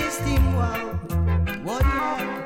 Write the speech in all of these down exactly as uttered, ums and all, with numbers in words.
system, wow, what yeah.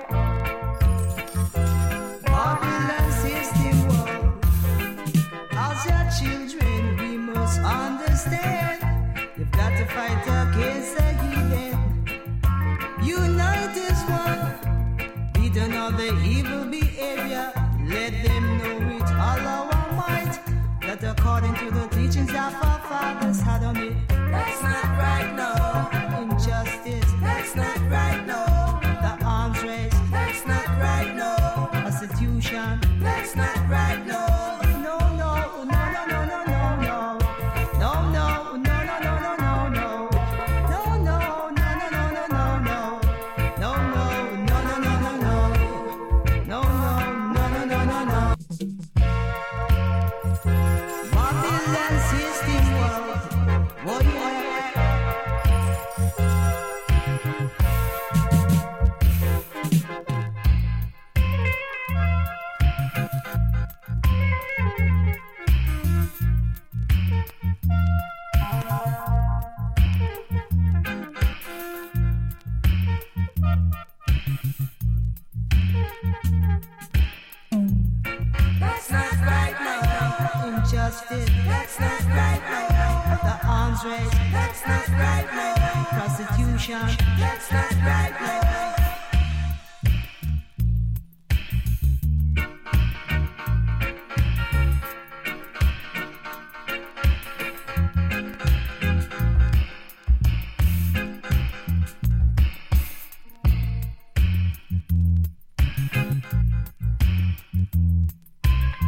Babylon system, wow. As your children, we must understand. You've got to fight against the heathen. Unite as one. Beat another evil behavior. Let them know it, all our might. That according to the teachings of our fathers had on it. That's not right, no. Injustice. That's not right, no. The arms race. That's not right, no. Prostitution. That's not right, no. No, no, no, no, no, no, no, no. No, no, no, no, no, no, no, no. No, no, no, no, no, no, no, no. No, no, no, no, no, no, no. No, no, no, no, no, no, no. Babylon system world. Oh yeah. That's not right, no. Injustice. That's not right, no. The arms race. That's not right, no. Prostitution. That's not right, no.